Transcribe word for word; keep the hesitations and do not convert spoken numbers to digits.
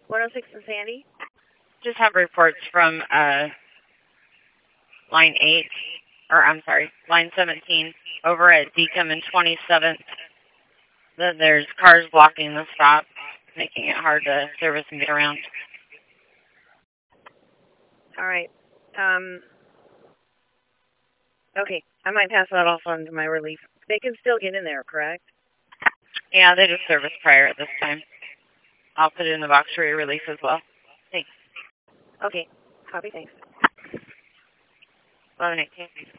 one oh six and Sandy? Just have reports from uh, line eight, or I'm sorry, line seventeen, over at Deacon and twenty-seventh. That there's cars blocking the stop, making it hard to service and get around. All right. Um. Okay, I might pass that off on to my relief. They can still get in there, correct? Yeah, they just service prior at this time. I'll put it in the box for your relief as well. Thanks. Okay, copy, thanks. eleven eighteen.